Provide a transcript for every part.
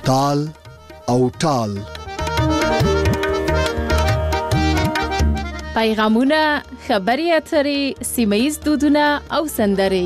تال او ټال. پیغامونه، خبري اترې، سیمه‌ییز دودونه او سندرې.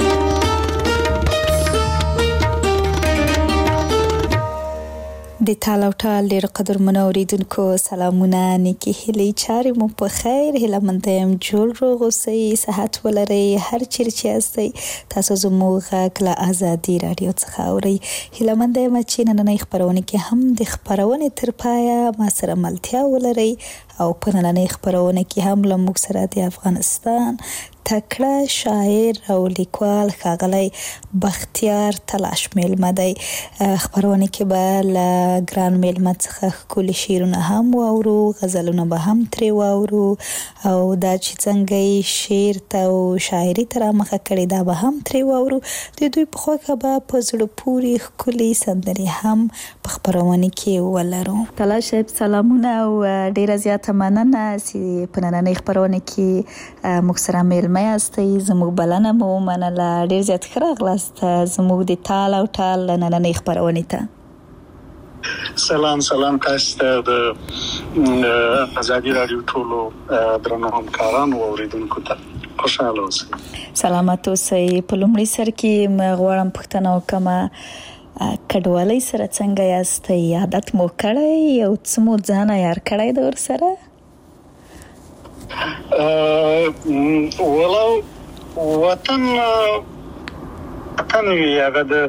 د تال او ټال ډېر قدرمنو اوریدونکو سلامونه، نیکی هیلې چارې مو په خیر، هیله مند یم جوړ روغ اوسئ، صحت ولرئ، هر چیرې چې یاستئ تاسو زموږ غږ له ازادي راډیو څخه اورئ. هیله مند یم چې نننۍ خپرونه کې هم د خپرونې تر پایه ما سره ملتیا ولرئ او په نننۍ خپرونه کې هم له موږ سره د افغانستان تکړه شاعر او لیکوال ښاغلی بختیار تلاش میلمه دی. خپرونه کې به له ګران میلمه څخه ښکلي شعرونه هم واورو، غزلونه به هم ترې واورو او دا چې څنګه یې شعر ته او شاعري ته رامخه کړې دا به هم ترې واورو. د دوی په خوښه به په زړه پورې ښکلي سندرې هم په خپرونه کې ولرو. تلاش صاحب سلامونه او ډېره زیاته مننه چې په نننۍ خپرونه کې موږ سره میلمه یاستئ. زموږ بلنه مو ومنله، ډېر زیات ښه راغلاست زموږ د تال او ټال نننۍ خپرونې ته. سلام تاسو ته د ازادي راډیو ټولو درنو همکارانو او اوریدونکو ته خوشاله اوسئ. سلامت اوسئ. په لومړي سر کې غواړم پوښتنه وکړم کډوالۍ سره څنګه یاستئ؟ عادت مو کړی او څه مو ځان عیار کړی د ورسره؟ ولو وطن وي هغه د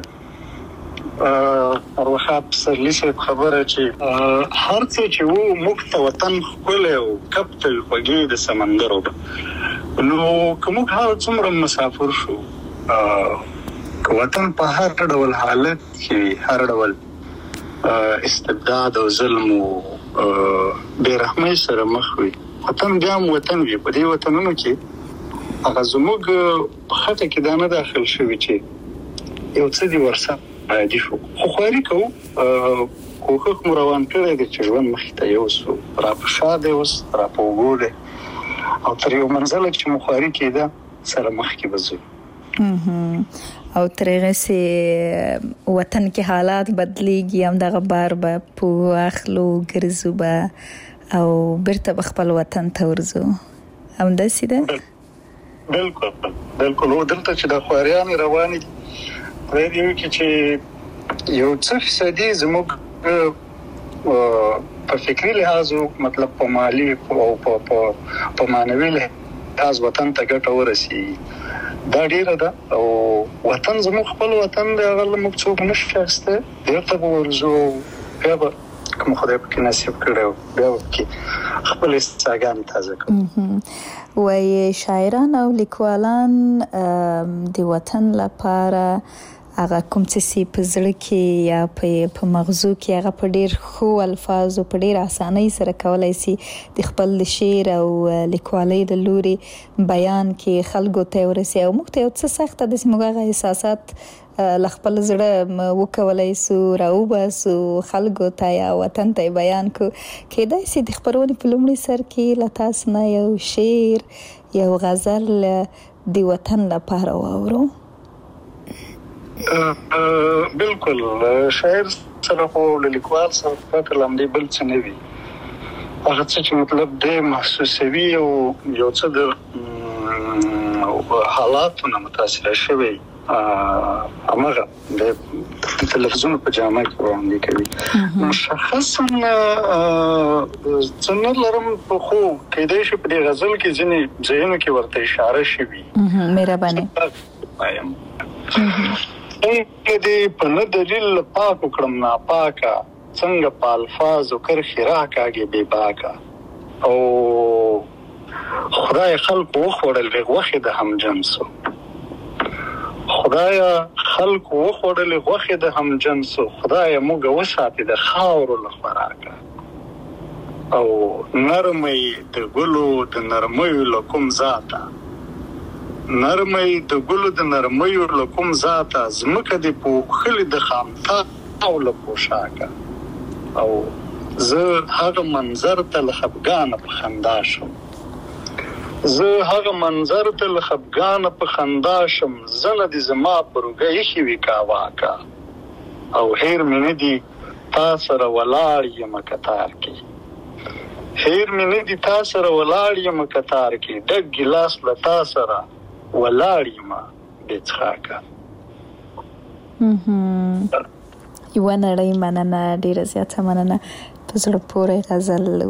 ارواحات پسرلی صاحب خبره چې هر څه چې وو موږ ته وطن ښکلی او کپتل خوږې د سمندر وبه نو که موږ هر څومره مسافر شو که وطن په هر ډول حالت کې هر ډول استبداد او ظلم او بېرحمۍ سره مخ وي وطن بیا هم وطن وي. په دې وطنونو کې هغه زموږ په خټه کې دا نه داخل شوي چې یو څه دي ورسره عادي شو، خو خواري کوو، کوښښ مو روان کړی دی چې ژوند مخې ته یوسو، را په شا دی اوس، را په اوږو دی او تر یو منزله چې مو خواري کېده سره مخکې به ځو. او تر هغه سي وطن کې حالات بدلیږي، همدغه بار به په اخلو ګرځو به او بیرته به خپل وطن ته ورځو. همداسې ده؟ بالکل. دلته چې د خواریانې روانې دي خدای دې وکړي چې یو څه فیصدي زموږ په فکري لحاظ مطلب په مالي او په معنوي لحاظ وطن ته ګټه ورسېږي. دا ډیره ده او وطن زموږ خپل وطن دی، هغه موږ څوک نشو اخیستی. بیرته به ورځو، بیا به کوم خدای پکې نصیب کړی بیا به خپل استعدادګانې تازه کوو. وایي شاعران او لیکوالان د وطن لپاره هغه کوم څه په زړه کې یا په مغزو کې هغه په ډېر ښو الفاظو په ډېر اسانۍ سره کولی سي د خپل شعر او لیکوالۍ د لوري بیان کې خلکو ته ورسي او موږ ته یو څه سخته داسې موږ هغه احساسات له خپل زړه وکولی سو راوباسو خلکو ته یا وطن ته بیان کو. کیدای سي د خپرونې په لومړي سر کې له تاسو نه یو شعر یو غزل د وطن لپاره واورو. بالکل. شاعر سره خو له لیکوال سره پرته له همدې بل څه نه وي. هغه څه چې مطلب دی محسوسوي او یو څه د حالاتو نه متاثره شوی همغه د لفظونو په جامه کې وړاندې کوي. مشخصا څه نه لرم، خو کیدای شي په دې غزل کې ځینې ځایونو کې ورته اشاره شوي. مهرباني وایم دې په نه دلیل پاک وکړم ناپاکه، څنګه په الفاظو کرښې راکاږي بې باکه او خدای خلق وخوړل غوښې د همجنسو، خدای خلق وخوړل غوښې د همجنسو، خدای موږ وساتې د خاورو له خوراکه او نرمۍ د ګلو د نرمیو له کوم ذاته، نرمۍ د ګلو د نرمیو له کوم ذاته، ځمکه دې پوښلې د خامتاو له پوشاکه او زه هغه منظر ته له خفګانه په خندا شم، زه هغه منظر ته له خفګانه په خندا شم، زنه دې زما پر اوږه ایښې وي کاواکه او هیر مې نه دي تا سره ولاړ یم کتار کې هیر مې نه دي تا سره ولاړ یم کتار کې ډک ګیلاس له تا سره ولاړ یم بې څښاکه. یوه نړۍ مننه، ډېره زیاته مننه. په زړه پورې غزل و.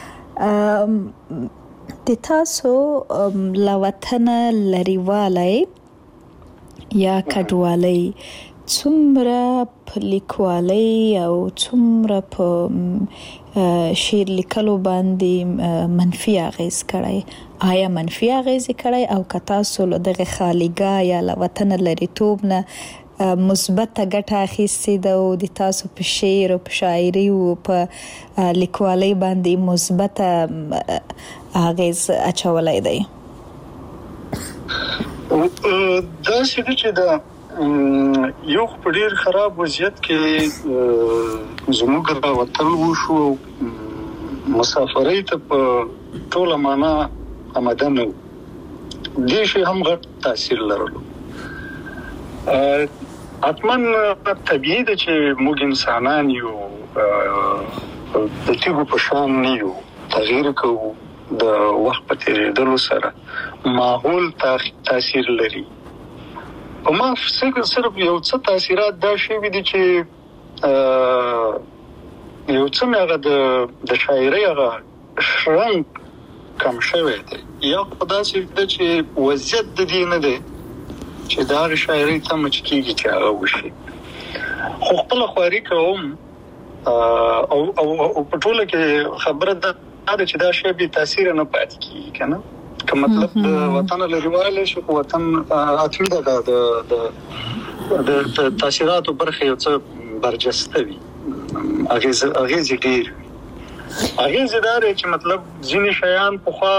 د تاسو له وطنه لرېوالی یا کډوالی څومره په لیکوالۍ او څومره په شعر لیکلو باندې منفي اغیز کړی؟ آیا منفي اغیز کړی او که تاسو له دغه خالیګاه یا له وطنه لرېتوب نه مثبته ګټه اخیستې ده او د تاسو په شعر او په شاعري او په لیکوالۍ باندې مثبته اغیز اچولی دی؟ داسې ده چې د یو په ډېر خراب وضعیت کې زموږ راوتل وشو، مسافرۍ ته په ټوله معنا آماده نه وو. دې شی هم غټ تاثیر لرلو. حتما طبیعي ده چې موږ انسانان یو، د تیږو په شان نه یو، تغییر کوو د وخت په تېرېدلو سره. ماحول تاثیر لري. په ما صرف یو څه تاثیرات دا شوي دي چې یو څه مې هغه د شاعرۍ هغه شرنګ کم شوی دی. یا خو داسې ده چې وضعیت د دې نه دی چې د هغې شاعرۍ تمه چې کېږي چې هغه وشي. خو خپله خواري کوم او په ټوله کې خبره دا ده چې دا شی بې تاثیره نه پاتې کېږي که نه. که مطلب د وطن لرېوالی شي خو وطن حتمي ده د تاثیراتو برخه یو څه برجسته وي، اغیزې ډېر وي. اغیزې دا دی چې مطلب ځینې شیان پخوا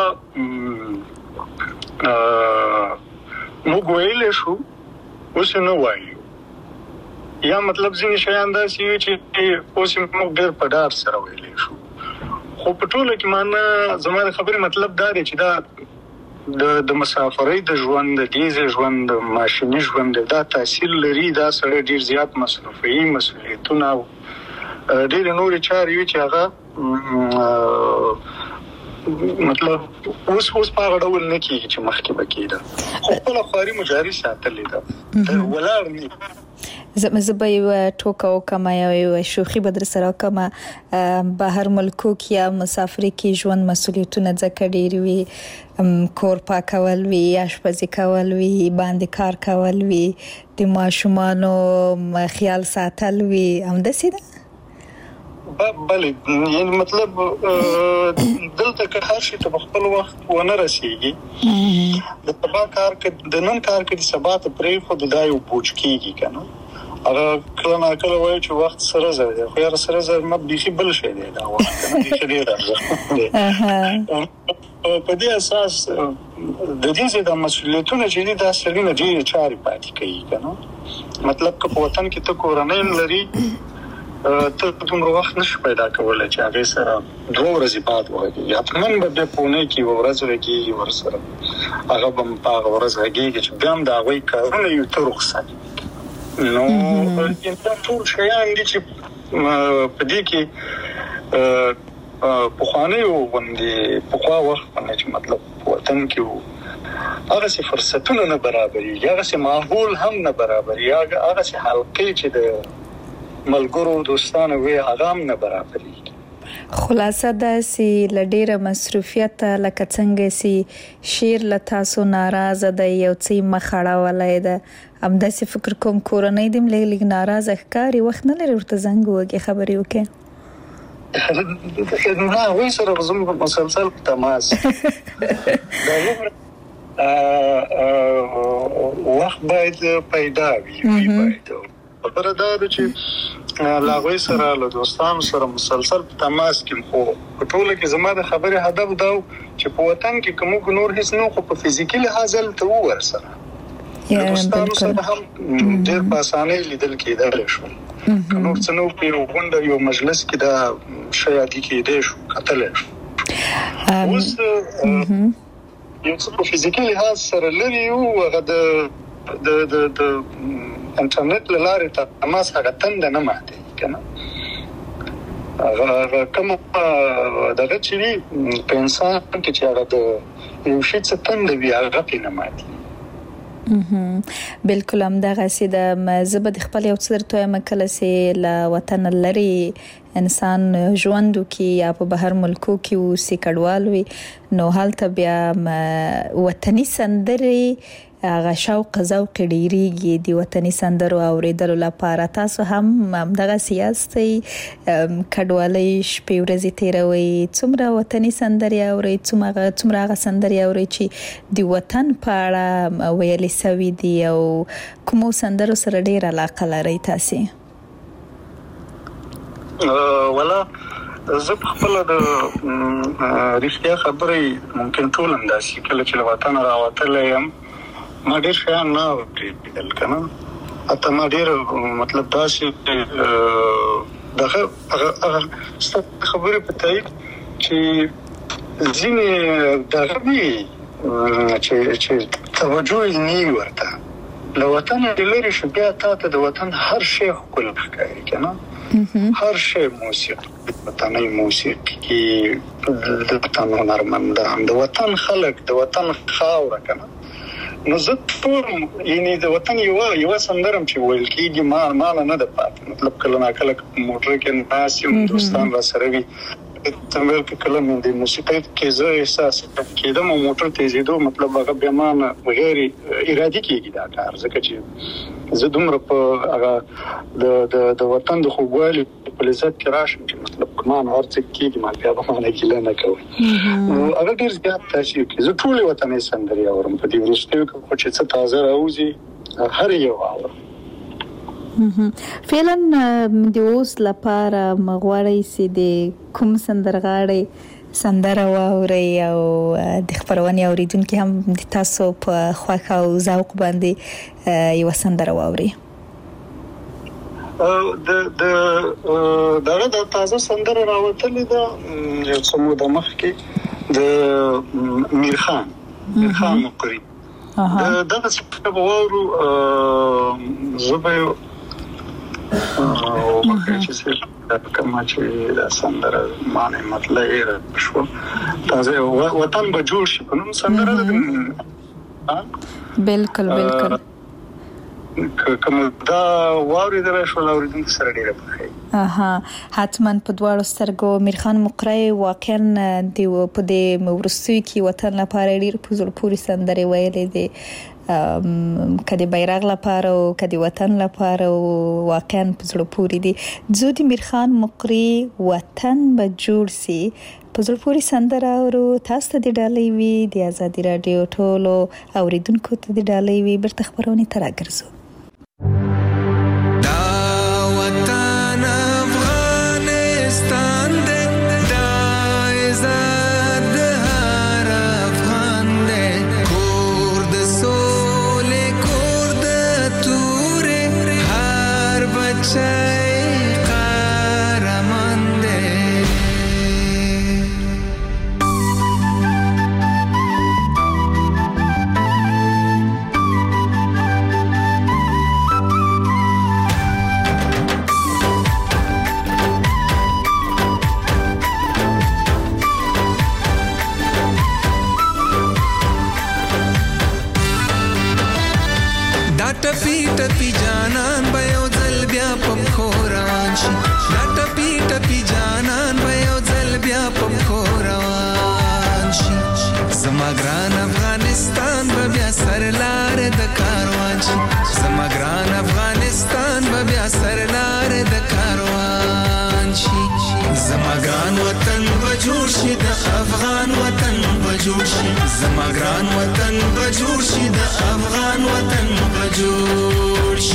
موږ ویلی شو اوس یې نه وایو، یا مطلب ځینې شیان داسې وي چې اوس یې موږ ډېر په ډار سره ویلی شو. خو په ټوله کې معنا زما د خبرې مطلب دا دی چې دا د مسافرۍ د ژوند، د ډیزې ژوند، د ماشیني ژوند دا تاثیر لري. دا سړی ډېر زیات مصرفوي، مسؤلیتونه او ډېرې نورې چارې وي چې هغه مطلب اوس په هغه ډول نه کېږي چې مخکې به کېده. خو خپله خواري مو جاري ساتلې ده، ولاړ نه. زه به یوه ټوکه وکړم یا یوه شوخي به در سره وکړم. بهر ملکو کې یا مسافرۍ کې ژوند مسؤلیتونه ځکه ډېر وي، کور پاکول وي، اشپزي کول وي، باندې کار کول وي، د ماشومانو خیال ساتل وي. همداسې ده؟ بله، یعنی مطلب دلته که هر شي ته په خپل وخت ونه رسېږي. د سبا کار که د نن کار که د سبا ته پرېښود دا یو بوج کېږي که نه. هغه کله ناکله وایي چې وخت سره زر دی، خو یاره سره زر نه بیخي بل شی دی دا وخت، بیخي ډېر ارزښت دی. په دې اساس د دې ځای د مسؤلیتونه چې دي دا سړي نه ډېرې چارې پاتې کوي که نه. مطلب که په وطن کې ته کورنۍ هم لري، ته دومره وخت نشي پیدا کولی چې هغې سره 2 ورځې بعد وغږېږي. حتما به بیا په اونۍ کې یوه ورځ غږېږي ورسره، هغه به په هغه ورځ غږېږي چې بیا هم د هغوی کارونه یو ته رخصت. نو دا ټول شیان دي چې په دې کې پخوانیو غوندې پخوا وخت باندې چې مطلب په وطن کې وو هغسې فرصتونه نه برابرېږي، هغسې ماحول هم نه برابرېږي، هغسې حلقې چې د ملګرو دوستانو وي هغه هم نه برابرېږي. خلاصه داسې له ډېره مصروفیته لکه څنګه چې شعر له تاسو ناراضه دی، یو څه یې مخ اړولی ده، همداسې فکر کوم کورنۍ دې هم لږ ناراضه ښکاري، وخت نه لري ورته زنګ ووهي، خبرې وکړي؟ نه، هغوی سره زموږ مسلسل په تماس وخت باید پیدا وي. خبره دا ده چې له هغوی سره له دوستانو سره مسلسل په تماس کې. خو په ټوله کې زما د خبرې هدف دا و چې په وطن کې که موږ نور هېڅ نه، خو په فزیکي لحاظ هلته وو ورسره د دوستانو سره هم ډېر په اسانۍ لیدل کېدلی شول. که نور څه نه و، په یو غونډه یو مجلس کې دا شی عادي کېدی شو، کتلی شو. اوس یو څه په فزیکي لحاظ سره لرې یو، هغه د انټرنیټ له لارې تماس هغه تنده نه ماتېږي که نه. هغه کوم دغه چې په انسان کې چې هغه د یو شي څه تند وي هغه په نماتي بالکل هم دغه سیده زبد خپل یو څه درته مکله سي له وطن لري انسان ژوندو کې یا په بهر ملکو کې او سیکړوال وي نو حالت بیا وطني سندري هغه شوق ذوق ډیریږي د وطني سندرو اوریدلو لپاره تاسو هم دغه سیاستي کډوالۍ شپې ورځې تیروي څومره وطني سندري اوري څومره سندري اوري چې د وطن په اړه ویلي سوي دي او کوم سندرو سره ډیر علاقه لري تاسو ولا زه خپل د رښتیا خبرې ممکن ټول انداسي کله چې وطن راوتلم ما ډیر شان نه وکړل کنه اته ما ډیر مطلب داسې دغه خبره پته چې ځینې دغه چې توجه یې نه ورته لو وطن لري شو بیا ته د وطن هر شی خپل ښکاري کنه هر شی موسیقي وطني موسیقي د وطن هنرمندان د وطن خلک د وطن خاوره کنه نو زه ټول یعنی د وطن یو سندرم چې ویل کېږي ما نه د پات مطلب کله نا کله موټر کې ناسیم دوستان را سره وي تمل کې کله مې د موسیقي کې زه احساس کېدم موټر تیزیدو مطلب هغه به مان غیر ارادي کېږي دا کار ځکه چې زه دومره په هغه د وطن د خوږوالي په لذت کې راشم چې مطلب کمان ورڅ کېږي ما بیا به نه کېله نه کوي نو هغه ډیر زیات تاثیر کوي زه ټول وطني سندري اورم په دې وروستیو کې چې څه تازه راوځي هر یو اورم فعلا د اوس لپاره مغواړی سي د کوم سندرغاړي سندره واوري او د خبرونې اوریدونکو هم د تاسو په خواخ او ذوق باندې یو سندره واوري د تازه سندره راوتلې ده یو څه موده مخکې د میر خان مقری دغه څه په وورو زبې او چې څه کما چې د سندره معنی مطلب یې شو تازه وطن به جوړ شي په نوم سندره بالکل کوم دا واوري درشو لاوریدونکو سره ډیره پخې حتما په دواړو سترګو میر خان مقری واقعا د په دې ورستوي کې وطن لپاره ډیر پوزل پوری سندري ویلې دي کدی بیرغ لپاره او کدی وطن لپاره واقعا پزړه پوری دي زو د میر خان مقری وطن به جوړ سي پزړه پوری سندره او تاسو د ډالۍ وی د آزادی رادیو ټولو اوریدونکو ته د ډالۍ وی برته خبرونه تر راګرځو ټپی جانان به یو ځل بیا په مخ روان شي دا ټپی جانان به یو ځل بیا په مخ روان شي زما ګران افغانستان به بیا سرلار د کاروان شي زما ګران افغانستان به بیا سرلار د کاروان شي زما ګران وطن به جوړ شي د افغان وطن به جوړ شي زما ګران وطن به جوړ شي د افغان وطن به جوړ شي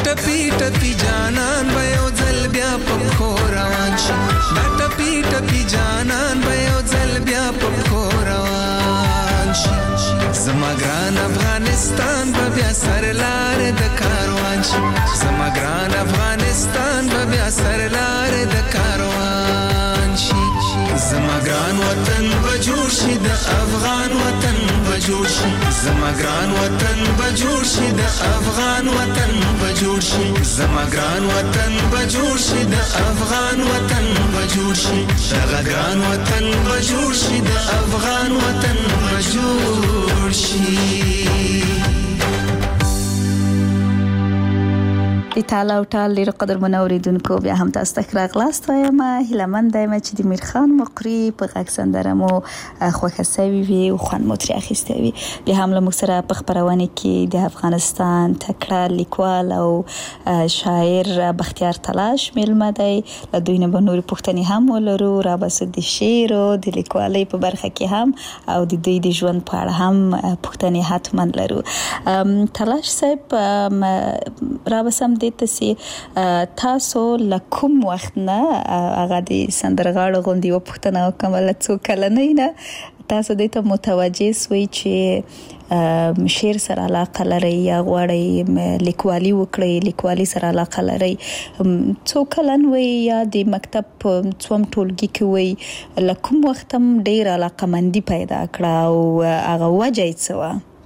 ټپی ټپی جانان به یو ځل بیا په پښو روان شي دا ټپی ټپی جانان به یو ځل بیا په پښو روان شي زما ګران افغانستان به بیا سر لار د کاروان شي زما ګران افغانستان به بیا سر لار د کاروان شي زما ګران وطن به جوړ شي د افغان وطن به جوړ شي زما ګران وطن به جوړ شي د افغان وطن به جوړ شي زما ګران وطن به جوړ شي د افغان وطن به جوړ شي دغه ګران وطن به جوړ شي د افغان وطن به جوړ شي د تعالی او تعالی ډیر قدر منوریدونکو بیا هم تاسو ته راغلاست وایم هیلمن دایم چې د میرخان مقری په غږ سندره مو خوښه سوي وي او خوان مو ترې اخیسته وي بیا هم له موږ سره په خبرونه کې د افغانستان تکړه لیکوال او شاعر بختیار تلاش ملمه دی له دوی نه به نورې پوښتنې هم ولرو را بسو د شعر او د لیکوالۍ په برخه کې هم او د دوی د ژوند په اړه هم پوښتنې حتما لرو تلاش صاحب را بسم تاسو تاسو لکم وخت نه هغه د سندرغاړو غوندي و پښتنه کومه څو کلنې نه تاسو د ته متوجه سوي چې شعر سره علاقه لري یا غواړي لیکوالي وکړي لیکوالي سره علاقه لري څو کلن وي یا د مکتب څوم ټولګي کې وي لکم وخت هم ډیر علاقه مندي پیدا کړه او هغه وجه یې څه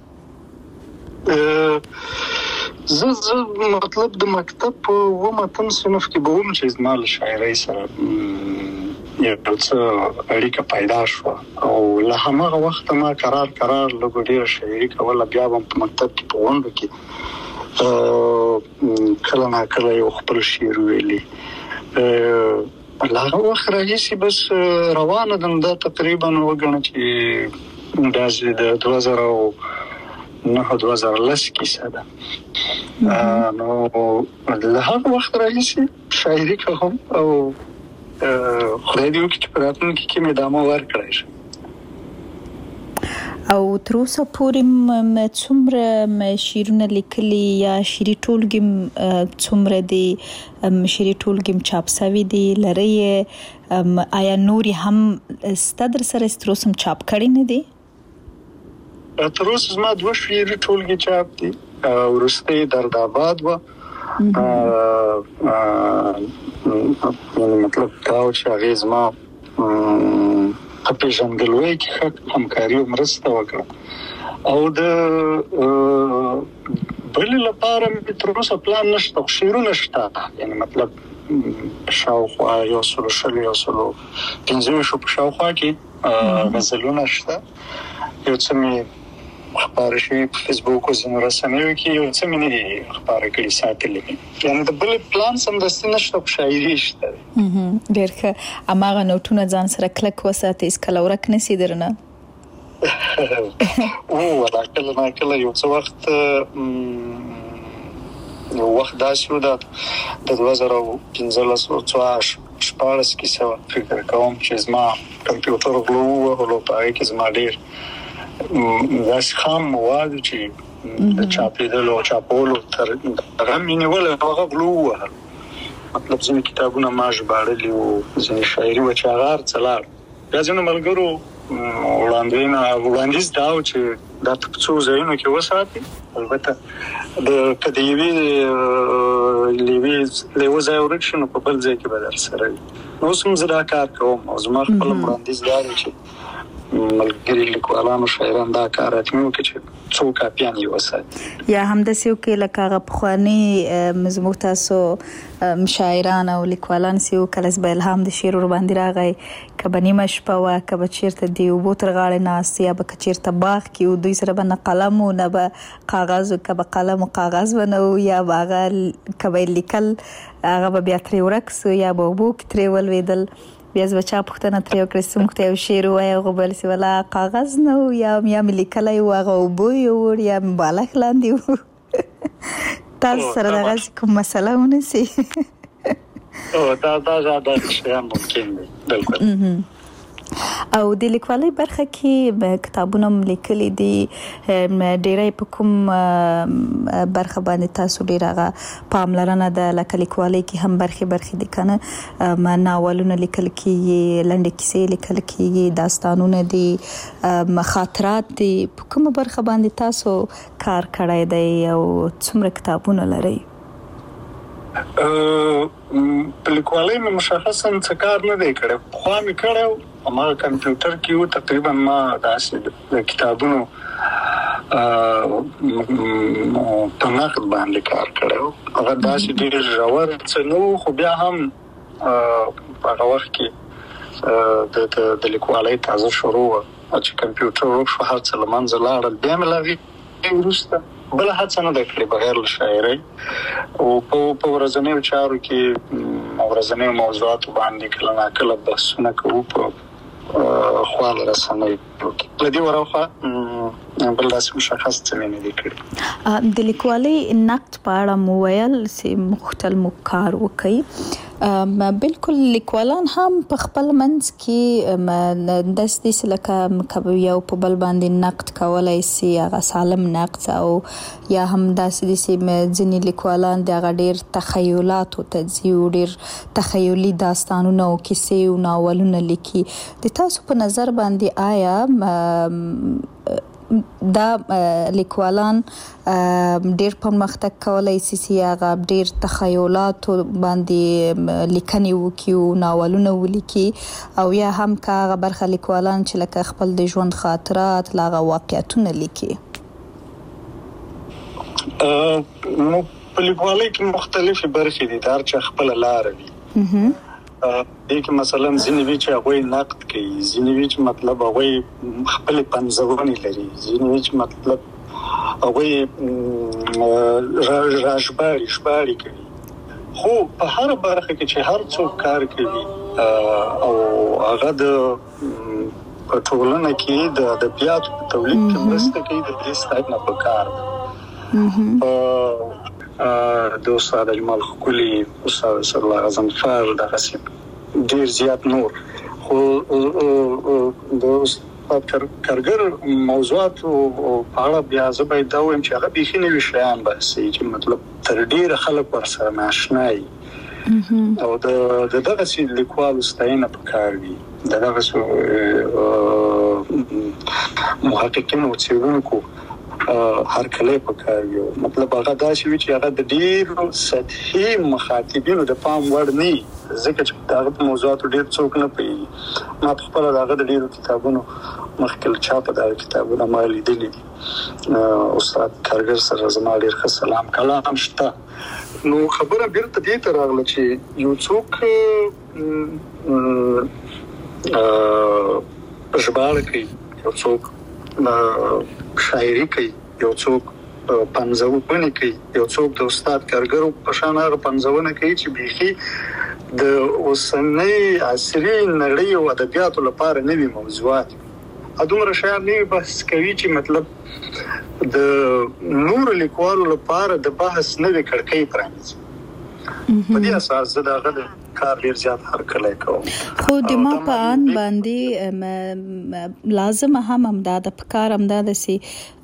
زه مطلب د مکتب و متن صنف کې به هم چې زما له شاعرۍ سره یو څه اړیکه پیدا شو او له هغه وخت ما قرار لګو ډیر شاعري کوله بیا هم په مکتب کې په وند کې کله نه کله یو خپل شعر ویلي هغه وخت راځي بس روانه ده تقریبا وګڼه چې د 2010 کیسه ده نو له هغه وخت راځي شاعري کوم او خدای دې وکړي چې په راتلونکي کې مې ادامه ورکړای شي او تر اوسه پورې څومره شعرونه لیکلي یا شعري ټولګي څومره دي شعري ټولګي چاپ شوي دي لري آیا نوري هم ستدر سره ستروسم چاپ کړي نه دي تر اوسه زما دوه شعري ټولګي چاپ دي ورسته درد آباد و مطلب دا چې هغه زما په پیژندګلوي کې همکاري او مرسته وکړه او د بل لپاره تر اوسه پلان نشته شعرونه نشته یعنی مطلب شاوخوا یو سلو پنځه شو په شاوخوا کې غزلونه شته یو څه می خبر شي په فیسبوک او زموږ رسنیو کې یو څه مې خبر کړي ساتلې یعنی د بل پلان سم دستي نشته په شاعري شته ډېر ښه اماغه نوټونه ځان سره کلک وساتې اس کله ورک نسی درنه او ولا کله یو څه وخت یو وخت داسې و د 2015 شپاړس کې څه فکر کوم چې زما کمپیوټر غلو پای کې زما ډېر داس خام مواد چې د چاپېدلو چاپولو تر هغه مینول هغه غلو مطلب ځینې کتابونه ما ژباړلي او ځینې شاعري و چې هغه څلار بیا ځینې ملګرو وړاندیز دا و چې دا څو ځایونو کې وساتي البته د کدیوی لیوي ځای ورکشنو په بل ځای کې بدل سره نو سم زړه کار کوم او زما خپل وړاندیز دا چې ملګری لیکوالانو شاعران دا کار اتمو کې چې څو کاپیان یې وساتي یا هم د سیو کې لکه غفخوانی مزموږ تاسو شاعران او لیکوالان سیو کله به الهام د شعر ور باندې راغی کبنی مشپه وا کب چیرته دی او بوتر غاړه ناس یا به چیرته باغ کې او دوی سره به قلم او نه به کاغذ کب قلم او کاغذ ونو یا باغ کب لیکل هغه بیا تر ورکس یا به بوک تر ولویدل بیا زبچا پختنه تر یو کریسم ته شعر وای او بل سی ولا کاغذ نو یا ملیکلای واغه او بو یو یا بالغ لاندې تاسو سره دغه کوم مسله ونسی او دا شیان ممکن دي بالکل او د لیکوالۍ برخه کې کتابونه لیکلي دي ډېری په کوم برخه باندې تاسو ډېر هغه پاملرنه د لیکوالۍ کې هم برخې دي کنه ناولونه لیکل کېږي لنډې کیسې لیکل کېږي داستانونه دي خاطرات دي په کومه برخه باندې تاسو کار کړی دی او څومره کتابونه لرئ په لیکوالۍ مې مشخصاً څه کار نه دی کړی خو مې کړی ما کمپیوټر کې و تقریبا ما داسې د کتابونو په نقد باندې کار کړی هغه داسې ډېر ژور څه نه و خو بیا هم په هغه وخت کې د لیکوالۍ تازه شروع وه چې کمپیوټر ورک شو هر څه له منځه لاړل بیا مې له هغې وروسته بله هڅه نه ده کړې بغیر له شاعرۍ او په ورځنیو چارو کې ورځنیو موضوعاتو باندې کله ناکله بحثونه کوو په خواله رسنیو کې له دې وراوخوا بل داسې مشخص څه مې نه دي کړي د لیکوالۍ نقد په اړه مو ویل چې مختلف کار وکړي بالکل لیکوالان هم په خپل منځ کې داسې لکه یو په بل باندې نقد کولای شي هغه سالم نقد او یا هم داسې ځینې لیکوالان د هغه ډېر تخیلاتو ته ځي او ډېر تخیلي داستانونه او کیسې او ناولونه لیکي د تاسو په نظر باندې آیا دا لیکوالان ډېر پرمختګ کولای شي چې هغه ډېر تخیلات باندې لیکنې وکړي او ناولونه ولیکي او یا هم که هغه برخه لیکوالان چې لکه خپل د ژوند خاطرات هغه واقعیتونه لیکي نو په لیکوالۍ کې مختلفې برخې دي د هر چا خپله لاره وي دې کې مثلا ځینې وي چې هغوی نقد کوي ځینې وي چې مطلب هغوی خپلې پنځونې لري ځینې وي چې مطلب هغوی ژباړې کوي خو په هر برخه کې چې هر څوک کار کوي او هغه د ټولنه کې د ادبیاتو په تولید کې مرسته کوي د دې ستاینه پکار ده د استاد اجمل خکولي استاد اسدالله غضنفر دغسې ډېر زیات نور خو د استاد کارګر موضوعاتو په اړه بیا زه باید دا ووایم چې هغه بیخي نوي شیان بحثوي چې مطلب تر ډېره خلک ورسره ناشنا وي او د دغسې لیکوالو ستاینه پکار وي د دغسې محققینو او څېړونکو هرکلی پکار وي مطلب هغه داسې وي چې هغه د ډېرو سطحي مخاطبینو د پام وړ نه وي ځکه چې د هغه په موضوعاتو ډېر څوک نه پوهېږي ما په خپله د هغه د ډېرو کتابونو مخکې له چاپه دغه کتابونه ما لیدلي دي استاد کارګر سره زما ډېر ښه سلام کلام شته نو خبره بیرته دې ته راغله چې یو څوک ژباړه کوي یو څوک شاعري کوي یو څوک پنځونې کوي یو څوک د استاد کارګر په شان هغه پنځونه کوي چې بیخي د اوسنۍ عصري نړۍ او ادبیاتو لپاره نوي موضوعات دومره شیان نوي بحث کوي چې مطلب د نورو لیکوالو لپاره د بحث نوې کړکۍ پرانیزي په دې اساس زه د هغه کار ډېر زیات هرکلی کوم خو د ما په آن باندې لازم هم همدا د پکار همدا د سي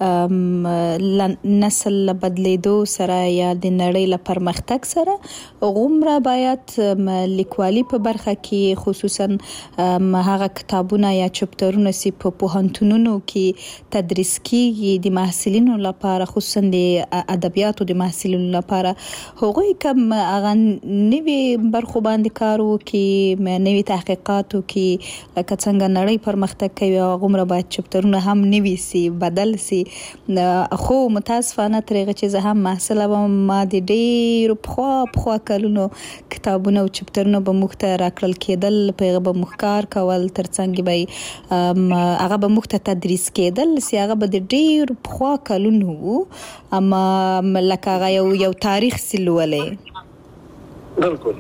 نسل بدلیدو سره یا د نړۍ له پرمختګ سره غومره باید لیکوالي په برخه کې خصوصا هغه کتابونه یا چپټرونه سي په پوهنتونونو کې تدریس کیږي د محصلینو لپاره خصوصا د ادبیاتو د محصلینو لپاره هغوی کوم هغه نوي برخو باندې کار وکړي نوي تحقیقات وکړي لکه څنګه نړۍ پرمختګ کوي هغومره باید چپټرونه هم نوي سي بدل سي خو متاسفانه تر هغه چې زه هم محصله وم ما د ډېرو پخوا کلونو کتابونه او چپټرونه به موږ ته راکړل کېدل په هغه به موږ کار کول تر څنګ به هغه به موږ ته تدریس کېدل چې هغه به د ډېرو پخوا کلونو اما لکه هغه یو تاریخ سي لولې بالکل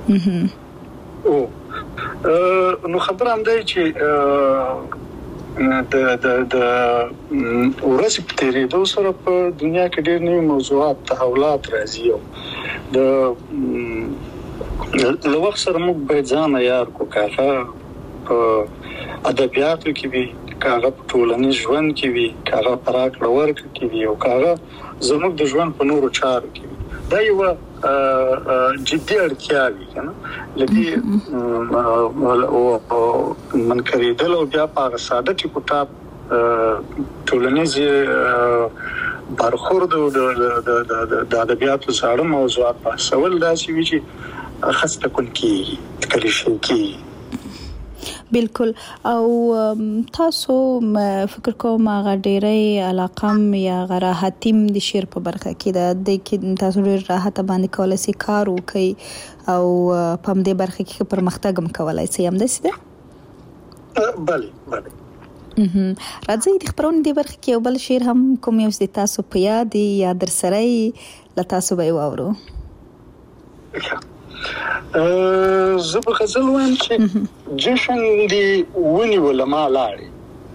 نو خبره هم دی چې د ورځې په تېرېدو سره په دنیا کې ډېر نوي موضوعات تحولات راځي او له وخت سره موږ باید ځان عیار کړو که هغه په ادبیاتو کې وي کاغه ټولنیز ژوند کې وي کاغه پراکړه ورکړه کې وي او کاغه زموږ د ژوند په نورو چارو کې وي دا یو جدي اړتیا وي کنه لکه منکریدل او بیا په ساده ټکوټاپ ټولنیز برخورد د ادبیاتو سره موضوعات بحثول داسې وي چې خسته کول کیږي تکلیف کیږي بالکل او تاسو فکر کوم هغه ډېرې علاقم یا راحتیم د شعر په برخه کې د کې تاسو ډېر راحت باندې کولای شئ کار وکړئ او په دې برخه کې پرمختګ هم کولای شئ هم داسې ده بله راځي د خبرونې د برخه کې یو بل شعر هم کوم یو د تاسو په یاد یا در سره ل تاسو به واورو زه به غزل وایم چې جشن دی ونی ولما لاړې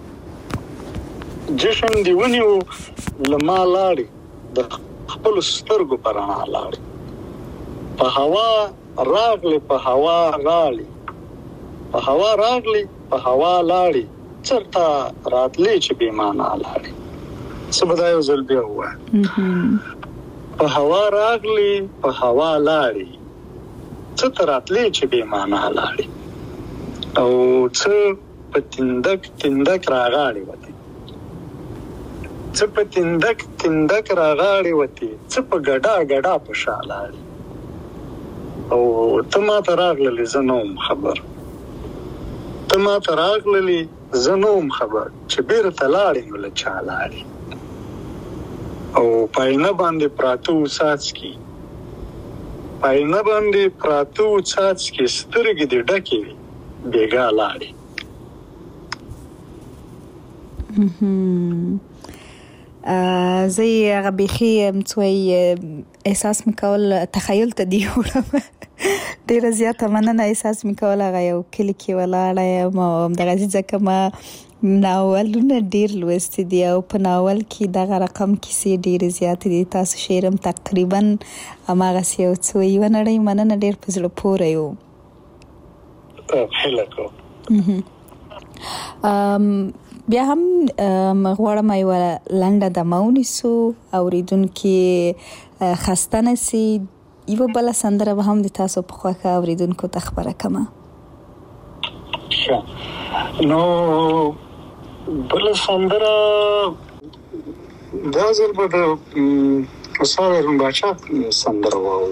جشن دی ونی ولما لاړې د خپل سترګو پرانا لاړې په هوا راغلي په هوا راغلي په هوا راغلي په هوا لاړې چرته راتلې چې به معنا لاړې سبدا یو ځل بیا وایم په هوا راغلي په هوا لاړې څه تراتلې چې به معنا لاړې او څه په تندک راغاړي وتی څه په تندک راغاړي وتی څه په ګډا په شالاړي او ته ما تراغلې زنوم خبر ته ما تراغلې زنوم خبر چې بیرته لاړې نو له چالاړي او پاینه باندې پراتو ساتسکی پاینه باندې پراتو څاڅکي سترګې دې ډکې بیګا لاړې زه هغه بيخي متوي احساس مکول تخیل ته دی وړم ډیر زیاته مننه احساس مکول هغه یو کلی کې ولاړه ما دغه ځکه ما ناولونه ډیر لوستي دي او په ناول کې دغه رقم کیسې ډیر زیات دي تاسو شعرم تقریبا هغه یو څو یو نړۍ مننه ډیر په زړه پورې یو هلکو بیا هم غواړم یو لنډه د مونیسو اوریدونکو خسته نسی یو بل سندره به هم د تاسو په خوښه اوریدونکو ته خبره کما نو بل سندره دا ځل به د وساره رمباچا سندره واو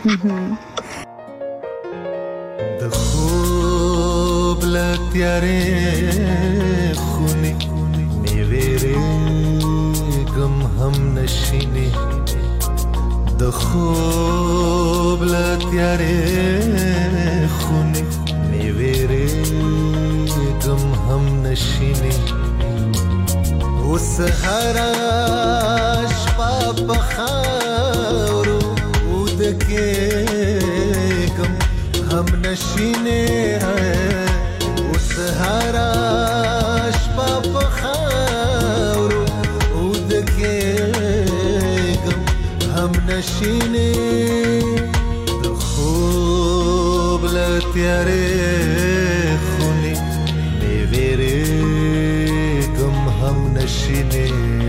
د خوب لتیارې خونی نیویرې غم هم نشینه د خوب لتیارې خونی نیویرې غم هم نشینه اوس هرا شپه په خاورو ودکې غم هم نشینه اوس هرا شپه په خاورو ودکې غم هم نشینه د خوب لتیارې خونی نیویرې غم هم نشینه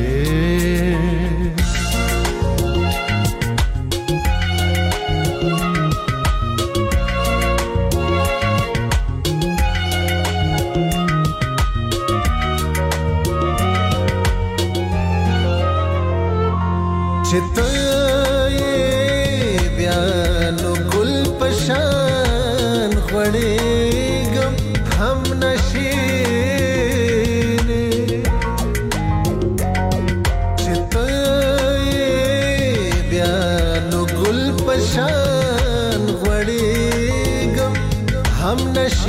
چته بیا نو ګل پشان خړېګم هم نشینه چته بیا نو ګل پشان خړېګم هم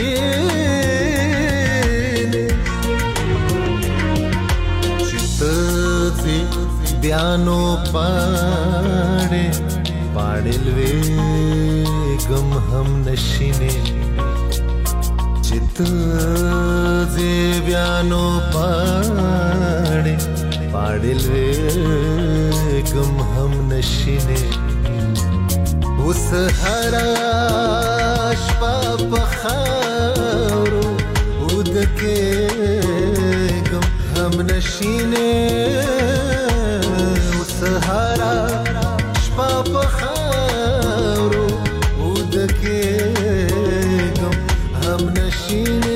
نشینه چته بیانو پاڑے پاڑلوے غم هم نشینے چت زی بیانو پاڑے پاڑلوے غم هم نشینے اس ہرا شپا پخارو ادک ودکېږم هم نشینې وسهارا شپه په خاورو ودکېږم هم نشینې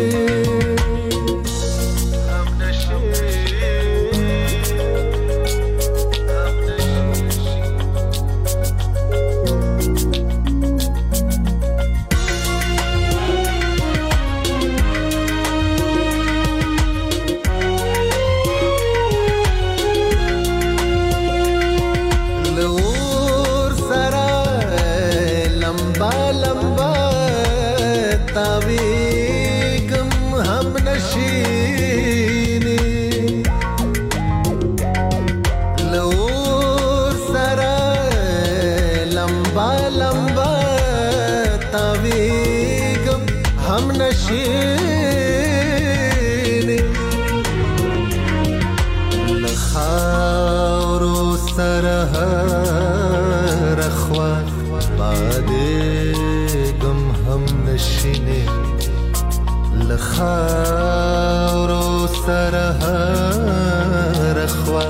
خاورو سره هر خوا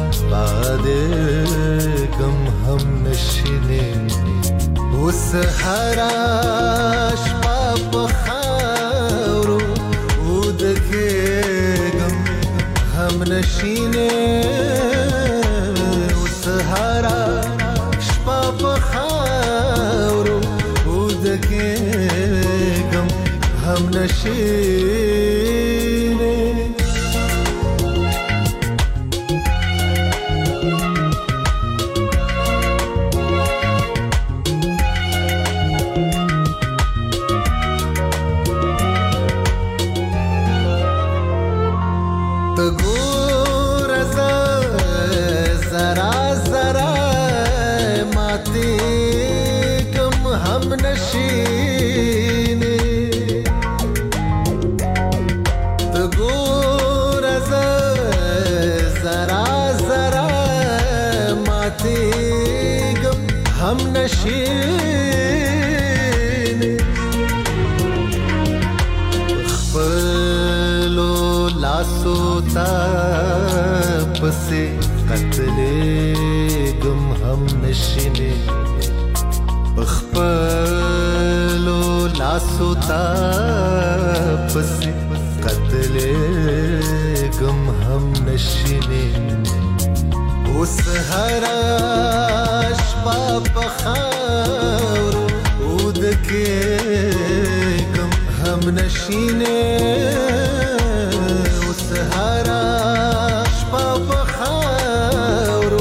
بادګم هم نشینې وسهارا شپه په خاورو ودکېږم هم نشینې وسهارا شپه په خاورو ودکېږم هم نشینې تګور زرا زرا ماتې کم هم نشینې هم نشینې خپلو لاسو ته پسې قتلېږم هم نشینې خپلو لاسو ته پسې قتلېږم هم نشینې وسهارا شپه په خاورو ودکېږم هم نشینې وسهارا شپه په خاورو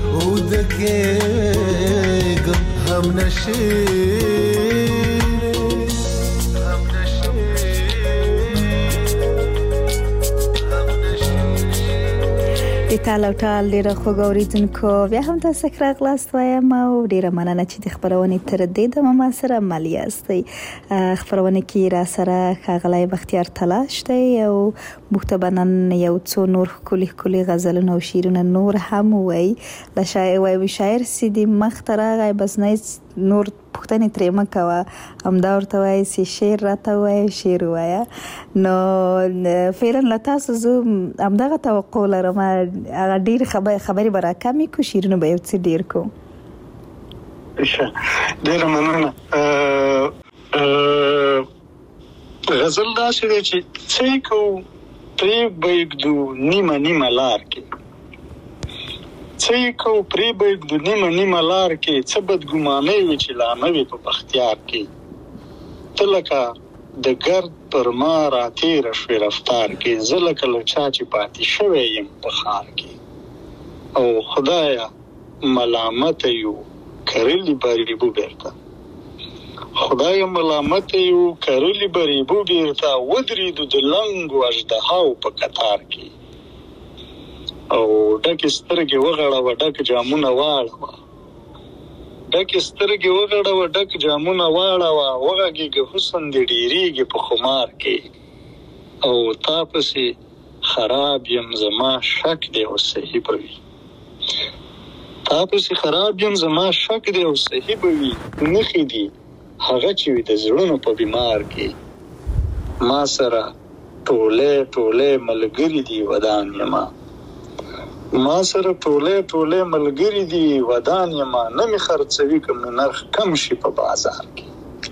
ودکېږم هم نشینې ټال او ټال ډیره خوږ اوریدونکو بیا هم تاسو ښه راغلاست وایم او ډیره مننه چې د خبرونې تر دې د ما سره مل یاستئ خبرونه کې را سره ښاغلی بختیار تلاش دی او مختبنن یو څو نور کلی غزلونه او شعرونه نور هم وای د شاعر سیدی مخترغه بس نه نور پښتنې ترې مکوه همدا ورته وایي چې شعر راته وایي شعر وایه نو فعلا له تاسو زه همدغه توقع لرم هغه ډېرې خبرې به راکمې کړو شعرونه به یو څه ډېر کړو ډېره مننه غزل داسې دی چې څه یې کوو پرې به یږدو نیمه لار کې څه یې کوو پرې به یږدو نیمه لار کې څه بدګمانۍ وي چې لا نه وي په بختیار کې ته لکه د ګرد پر ما راتېره شوې رفتار کې زه لکه له چا چې پاتې شوی یم په ښار کې او خدایه ملامته یو کرلي بریبو بیرته خدای ملامت یو کرلی بریبو بیرته ودرېدو د لنګو اژدهاو په کتار کې او ډکې سترګې وغړوه ډک جامونه واړوه ډکې سترګې وغړوه ډک جامونه واړوه وغږېږه حسن دې ډېرېږي په خمار کې او تا پسې خراب یم زما شک دی او صحیح به وي تا پسې خراب یم زما شک دی او صحیح به وي نښې دي هغه چې وي د زړونو په بیمار کې ما سره ټوله ملګری دی ودان یما ما سره ټوله ملګری دی ودان یما نه می خرڅوي کوم نرخ کم شي په بازار کې.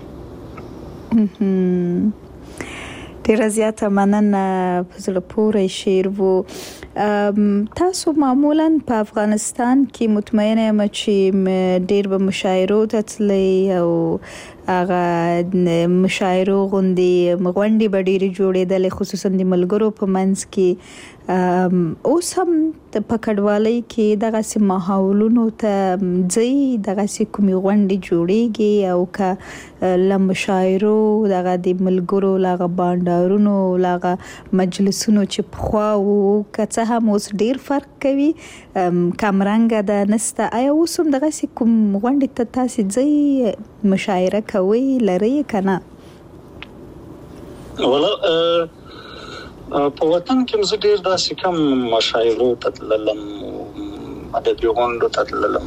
ډیره زیاته مننه. په زړه پورې شعر وو. تاسو معمولا په افغانستان کې مطمئنه یم چې ډیر به مشاعرو ته تلئ او هغه مشاعرو غونډې به ډیرې جوړېدلې خصوصا د ملګرو په منځ کې. اوس هم په کډوالۍ کې دغسې ماحولونو ته ځئ، دغسې کومې غونډې جوړېږي او که له مشاعرو دغه د ملګرو له هغه بانډارونو له هغه مجلسونو چې پخوا وو که څه هم اوس ډیر فرق کوي کمرنګه ده نسته، آیا اوس هم دغسې کوم غونډې ته تاسې ځئ مشاعره کوئ لرئ که نه؟ په وطن کې زه ډیر داسې کم مشاعرو ته تللم، ادبي غونډو ته تللم،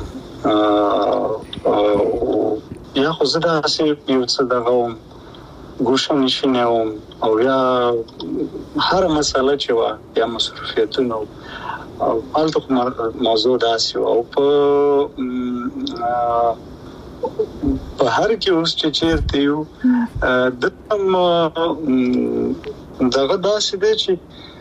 یا خو زه داسې یو څه دغه وم ګوشه نشینی وم او یا هره مسله چې وه یا مصروفیتونه هلته خو موضوع داسې وه او په هر کې اوس چې چیرته یو دلته دغه داسې دی چې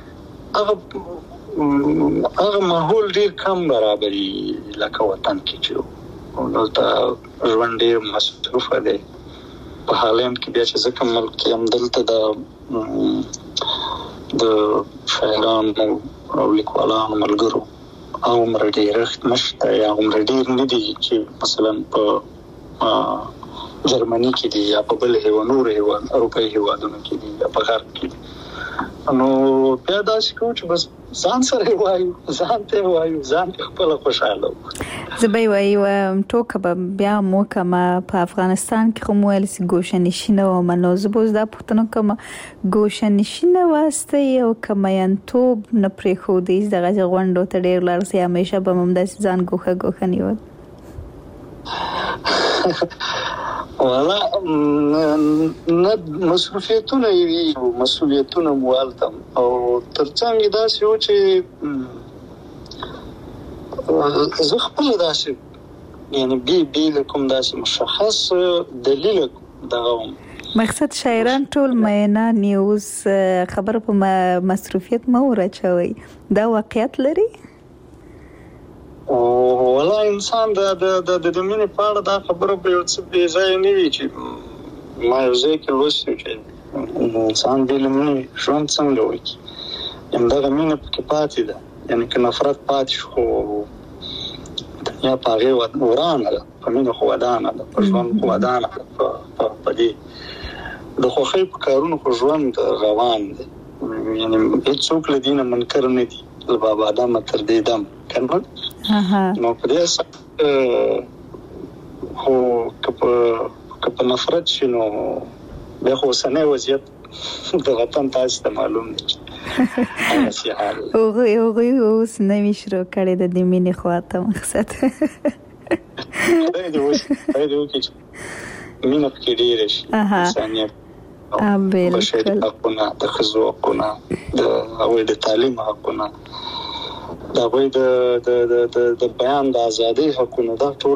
هغه ماحول ډیر کم برابري لکه وطن کې چې او دلته ژوند ډیر مصروفه دی. په هالند کې بیا چې زه کوم ملک کې هم دلته د شاعرانو او لیکوالانو ملګرو عمر ډیرښت نشته یا عمر ډیر نه دي چې مثلا په جرمني کې دي یا په بل نور اروپایي هیوادونو کې دي یا په غرب کې دي. نو بیا داسې کوو چې بس ځان سره وایو، ځان ته وایو، ځان ته خپل خوشاله وو. زه به وایو ټوکه به بیا مو کومه په افغانستان کې خو مو ویل چې ګوشه نشینه وم، نو زه به اوس دا پوښتنه کوم ګوشه نشینه واستئ او که میینتوب نه پرېښودئ دغسې غونډو ته ډېر لاړ شئ همیشه به مو همداسې ځان ګوښه نیول؟ والا نه مصروفیتونه یې مسؤلیتونه مو هلته او ترڅنګ یې داسې و چې زه خپله داسې یعنې بې له کوم داسې مشخص دلیل دغه وم. مقصد شاعران ټول مینان یې اوس خبره په مصروفیت مه ورچوئ، دا واقعیت لري؟ ولا انسان د مینې په اړه دا خبره به یو څه بې ځایه نه وي چې ما یو ځای کې لوستي چې انسان بې له مینې ژوند څنګه وکړي، همدغه مینه پکې پاتې ده، یعنې که نفرت پاتې شو خو دنیا په هغې ورانه ده، په مینه خو ودانه ده، په ژوند خو ودانه ده، په دې د خوښۍ په کارونو خو ژوند روان دی، یعنې هېڅوک له دې نه منکر نه دي، له بابا آدمه تر دې دم کنه. نو په دې اساس خو که په نفرت شي نو بیا خو اوسنی وضعیت د وطن تاسو ته معلوم دی چې هغسې حال دی. هغوی اوس نوي شروع کړې ده د مینې خواته مقصد خدای دې وکړي چې مینه پکې ډېره شي، انسانیت بشري حقونه، د ښځو حقونه، د هغوی د تعلیم حقونه، د هغوی د بیان د ازادۍ حقونه، دا ټول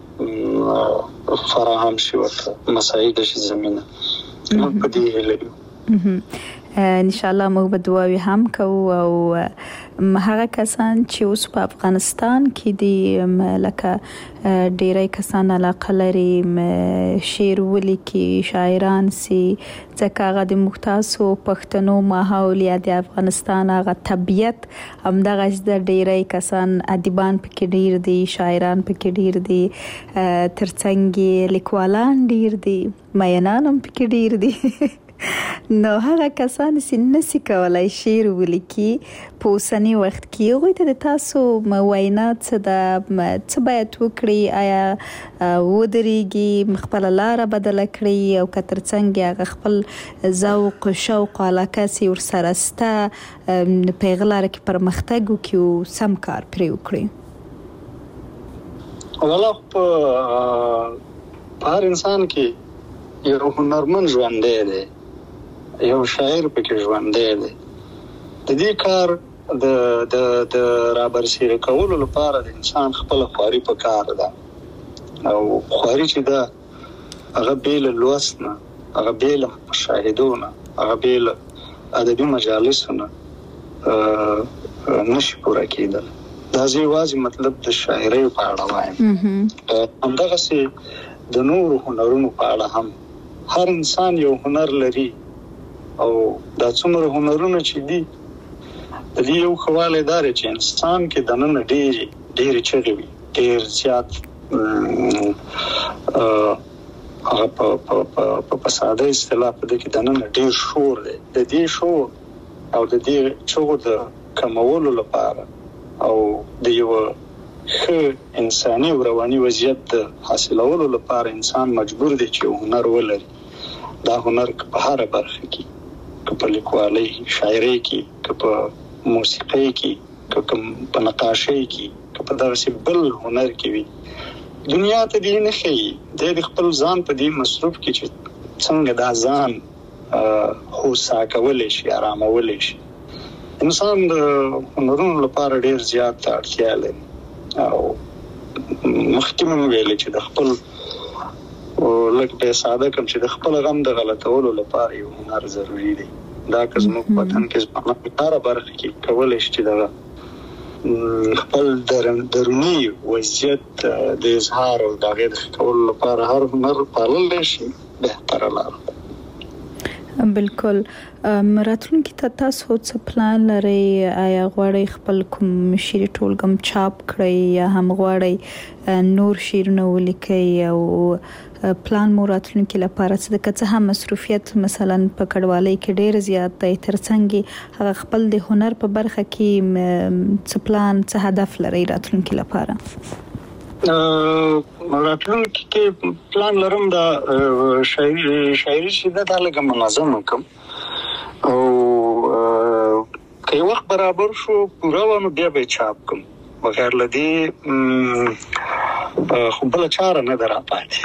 فراهم شي ورته مساعده شي زمینه. موږ په دې هیله یو. انشاءالله موږ به دعاوې هم کوو او هغه کسان چې اوس په افغانستان کې دي لکه ډیری کسان علاقه لري شعر ولیکي، شاعران سي، ځکه هغه د موږ تاسو پښتنو ماحول یا د افغانستان هغه طبیعت همدغسې د ډیری کسان ادیبان پکې ډیر دي، شاعران پکې ډیر دي، ترڅنګ لیکوالان ډیر دي، مینان هم پکې ډیر دي نو هغه کسان چې نسي کولای شعر ولیکي په اوسني وخت کې هغوی ته د تاسو وینا څه ده، څه باید وکړي؟ آیا ودرېږي، خپله لاره بدله کړي او که ترڅنګ هغه خپل ذوق شوق علاقه چې ورسره شته په هغه لاره کې پرمختګ وکړي او سم کار پرې وکړي؟ والا په هر انسان کې یو هنرمند ژوندی دی یو شاعر پکې ژوندی دی. د دې کار د رابرسېره کولو لپاره د انسان خپله خواري په کار ده، او خواري چې ده هغه بې له لوست نه، هغه بې له مشاهدو نه، هغه بې له ادبي مجالسو نه نشي پوره کېدل. دا زه یوازې مطلب د شاعرۍ په اړه وایم. همدغسې د نورو هنرونو په اړه هم هر انسان یو هنر لري، او دا څومره هنرونه چې دي د دې یو ښه والی دا دی چې انسان کې دننه ډېرې چغې وي، ډېر زیات هغه په ساده اصطلاح په دې کې دننه ډېر شور دی. د دې شور او د دې چغو د کمولو لپاره او د یو ښه انساني او رواني وضعیت د حاصلولو لپاره انسان مجبور دی چې یو هنر ولري. دا هنر که په هره برخه کې، که په لیکوالۍ، شاعرۍ کې، که په موسیقۍ کې، که په نقاشۍ کې، که په دغسې بل هنر کې وي، دنیا ته دې نه ښیي. دی د خپل ځان په دې مصروف کې چې څنګه دا ځان هوسا کولی شي، آرامولی شي. انسان د هنرونو لپاره ډېر زیات اړتیا لري، او مخکې مې ویلې چې د خپل لږ به ساده کړم چې د خپل غم د غلطولو لپاره یو هنر ضروري دی. دا که زموږ په وطن کې ځوانان په هره برخه کې کولی شي چې دغه خپل دروني وضعیت د اظهار او د هغې د ښه کولو لپاره هر هنر پاللی شي، بهتره لاره ده. بالکل. راتلونکي ته تاسو څه پلان لرئ؟ آیا غواړئ خپل کوم شعري ټولګه چاپ کړئ، یا هم غواړئ نور شعرونه ولیکئ؟ او پلان مو راتلونکي لپاره څه ده؟ که څه هم مصروفیت مثلا په کډوالۍ کې ډېر زیات دی، ترڅنګ هغه خپل د هنر په برخه کې څه پلان، څه هدف لرئ راتلونکي لپاره؟ راتلونکي کې پلان لرم دا شاعري چې دا لږه منظم وکړم، او که یو وخت برابر شو پوره و نو بیا به یې چاپ کړم. بغیر له دې خو بله چاره نه ده راپاتې.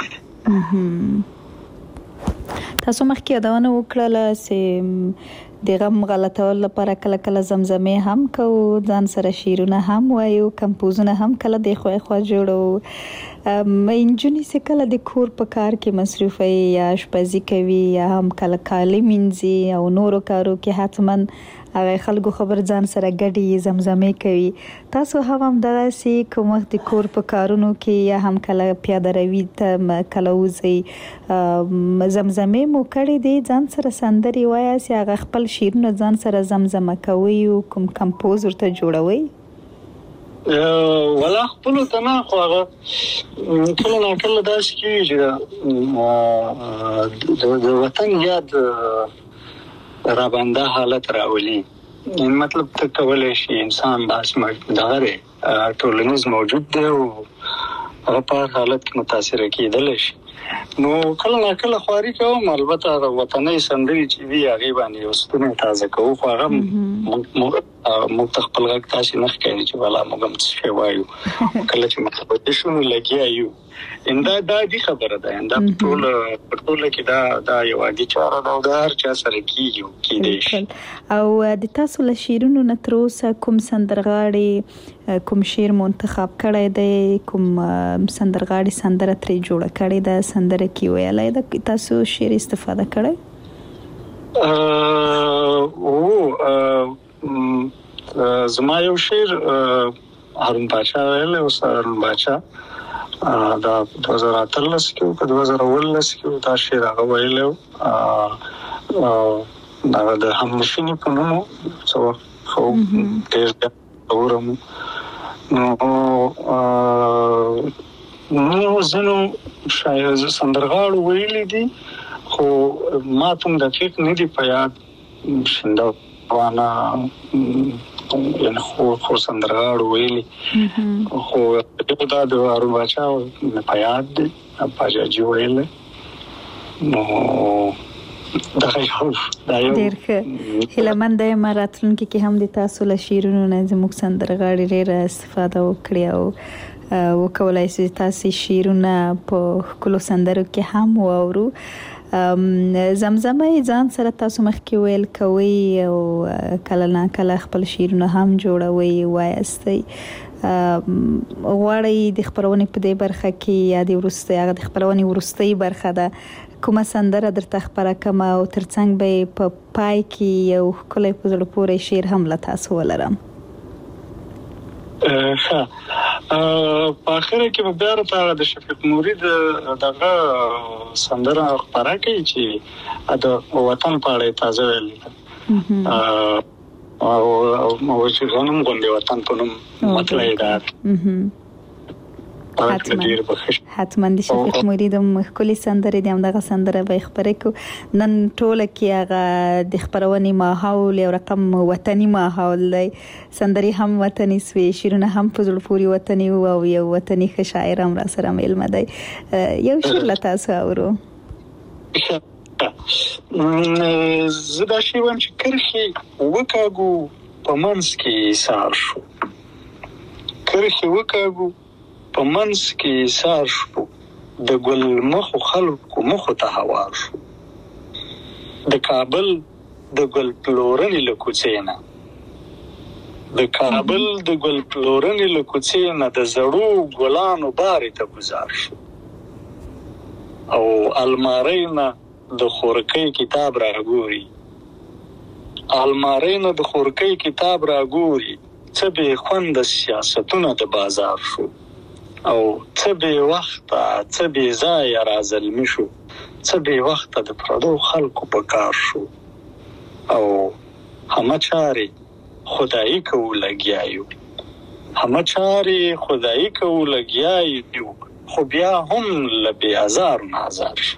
تاسو مخکې یادونه وکړله چې د غم غلطولو لپاره کله کله زمزمې هم کوو، ځان سره شعرونه هم وایو، کمپوزونه هم کله د خوا جوړو. نجونې چې کله د کور په کار کې مصروفه یا اشپزي کوي، یا هم کله کالي مینځي او نورو کارو کې حتما هغه خلکو خبر ځان سره ګډي زمزمې کوي. تاسو هم دغسې کوم وخت د کور په کارونو کې یا هم کله پیاده روي ته کله وځئ زمزمې مو کړې دي، ځان سره سندرې وایاست، هغه خپل شعرونه ځان سره زمزمه کوئ او کوم کمپوز ورته جوړوئ؟ ولا خپلو ته نه، خو هغه کله ناکله داسې کېږي چې د وطن یاد رابنده حالت راولي. مطلب ته کولی شي انسان داسې دغه دی، ټولنیز موجود دی او هغه په هر حالت کې متاثره کېدلی شي. نو کله ناکله خواري کوم، البته وطنۍ سندرې چې وي هغې باندې یو ستونی تازه کوو، خو هغه موږ ته خپل غږ داسې نه ښکاري چې والا موږ هم څه شی وایو. کله چې متوجه شو نو لګیا یو. دا عادي خبره ده، دا په ټوله کې دا یو عادي چاره ده او دا هر چا سره کېږي او کېدی شي. او د تاسو له شعرونو نه تر اوسه کوم سندرغاړي کوم شعر منتخب کړی دی، کوم سندرغاړي سندره ترې جوړه کړې ده، سندره کې ویلی ده، تاسو شعر استفاده کړی؟ زما یو شعر هارون باچا ویلی، اوس هارون باچا دا 2013 کې او 2019 کې دا شعر هغه ویلی و، هغه د همنشیني په نوم و، څه وخت خو ډېر اورم. نو ځینو سندرغاړو ویلي دي، خو ما ته هم دقیق نه دي په یاد. شنده وانا یعنې خو سندرغاړو ویلي، خو دا د هارون باچا په یاد دی، پاجاجي ویلی. نو دغه یو ډېر ښه. هیلهمنده یم راتلونکي کې هم د تاسو له شعرونو نه زموږ سندرغاړي ډېره استفاده وکړي او وکولای شي تاسو شعرونه په ښکلو سندرو کې هم واورو. زمزمه ځان سره تاسو مخکې ویل کوي او کله نه کله خپل شعرونه هم جوړوي وایستئ. غواړئ د خپرونې په دې برخه کې یا د وروستۍ هغه د خپرونې وروستۍ برخه ده کومه سندره درته خپره کړم او ترڅنګ به په پای کې یو ښکلی په زړه پورې شعر هم له تاسو ولرم. ښه په اخره کې به بیا راته د شفیق مرید دغه سندره خپره کوي چې د وطن په اړه تازه ویل او چې غنم غونډې وطن په نوم مطلع ده. حتما د شفیق مرید ښکلې سندرې دي، همدغه سندره به خپرې کړو. نن ټوله کې هغه د خپرونې ماحول یو رقم وطني ماحول دی، سندرې هم وطني سوې، شعرونه هم په زړه پورې وطني او یو وطني ښه شاعر هم را سره میلمه دی. یو شعر له تاسو اورو. زه دا شی وایم چې کرښې وکاږو په منځ کې ایثار شو، کرښې وکاږو په منځ کې ایثار شو، د ګل مخو خلکو مخو ته هوار شو، د کابل د ګل پلورنې له کوڅې نه، د کابل د ګل پلورنې له کوڅې نه د زړو ګلانو بارې ته گزار شو، او المارۍ نه د خورکۍ کتاب راګوري، المارۍ نه د خورکۍ کتاب راګوري، څه بې خونده سیاستونه د بازار شو، او څه بې وخته څه بې ځایه رازلمي شو، څه بې وخته د پردو خلکو په کار شو، او همه چارې خدایي کوو لګیا یو، همه چارې خدایي کوو لګیا یو، خو بیا هم له بې ازارو نه ازار شو.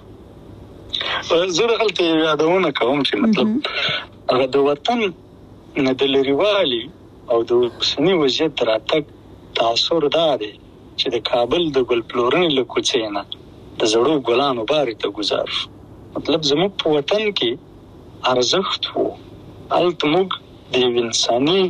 زه دغلته یادونه کوم چې مطلب هغه د وطن نه د لرېوالي او د اوسني وضعیت راتګ تاثر دا دی چې د کابل د ګل پلورنې له کوڅې نه د زړو ګلانو بارې ته گزار شو. مطلب زموږ په وطن کې ارزښت و، هلته موږ د یو انساني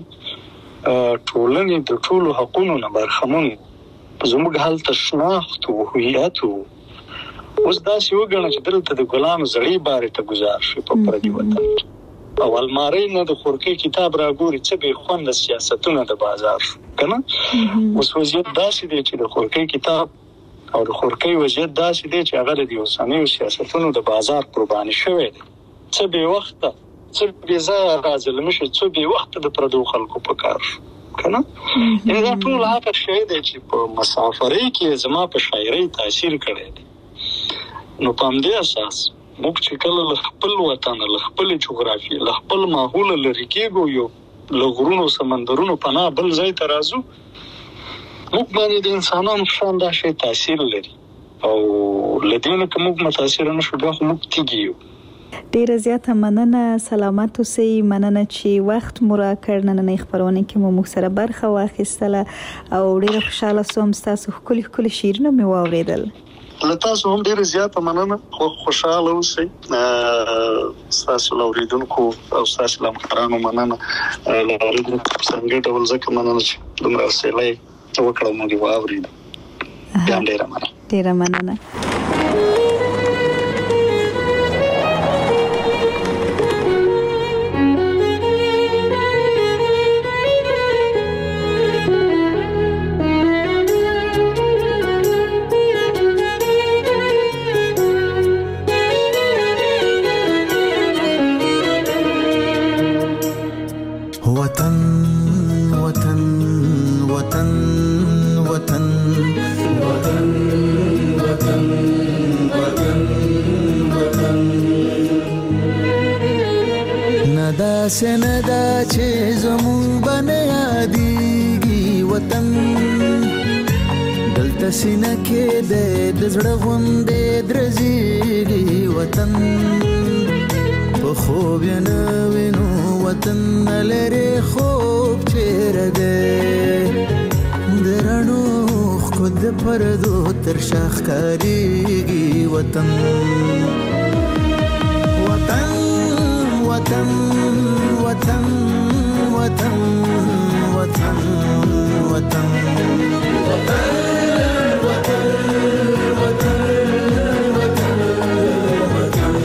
ټولنې د ټولو حقونو نه برخمن وو، زموږ هلته شناخت و، هویت و. اوس داسې وګڼه چې دلته د ګلانو زړې بارې ته گزار شي په پردي وطن کې، او المارۍ نه د خورکۍ کتاب راګوري، څه بې خونده سیاستونه د بازار شو. کنه اوس وضعیت داسې دی چې د خورکۍ کتاب او د خورکۍ وضعیت داسې دی چې هغه د اوسنیو سیاستونو د بازار قرباني شوی دی، څه بې وخته څه بې ځایه راځلمي شو، څه بې وخته د پردو خلکو په کار شو. کنه دا ټول هغه شی دی چې په مسافرۍ کې زما په شاعرۍ تاثیر کړی دی. نو په همدې اساس موږ چې کله له خپل وطن، له خپل جغرافیې، له خپل ماحول لرې کېږو، یو له غرونو سمندرونو پناه بل ځای ته راځو، موږ باندې د انسانانو شان دا شی تاثیر لري، او له دې نه که موږ متاثره نه شو بیا خو موږ تیږي یو. ډیره زیاته مننه، سلامت اوسئ، مننه چې وخت مو راکړ، نننۍ خپرونه کې مو موږ سره برخه واخیستله او ډیره خوشحاله سوم ستاسو ښکلي ښکلي شعرونه مې واورېدل. له تاسو هم ډیره زیاته مننه، خوشحاله اوسئ، ستاسو له اورېدونکو او ستاسو له همکارانو مننه، له اورېدونکو په ځانګړي ډول ځکه مننه چې دومره حوصله یې وکړه موږ یې واورېدو. بیا هم ډیره مننه. ډیره مننه. سندا چې زمون باندې یادېږي وطن، دلته سینه کې د زړه غوندې درزېږي وطن، په خوب یې نه وینو وطن نه لرې خوب چېرې دی، د رڼو اوښکو د پردو تر شا ښکارېږي وطن، وطن وطن وطن وطن وطن وطن وطن وطن وطن وطن